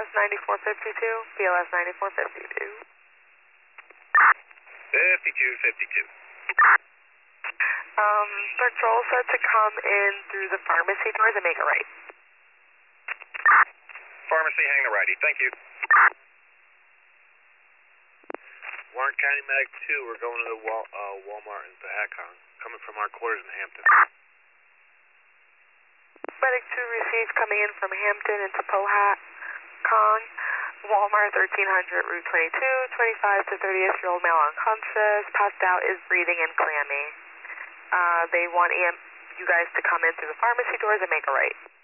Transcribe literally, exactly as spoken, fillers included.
ninety-four fifty-two, B L S ninety-four fifty-two. fifty-two fifty-two. Um, patrol said to come in through the pharmacy doors and make a right. Pharmacy, hang the righty. Thank you. Warren County Medic two, we're going to the Wal uh, Walmart in Pahacon, coming from our quarters in Hampton. Medic two received coming in from Hampton into Pahacon, Walmart thirteen hundred, Route twenty-two, twenty-five to thirtieth-year-old male unconscious, passed out, is breathing and clammy. Uh, they want E M you guys to come in through the pharmacy doors and make a right.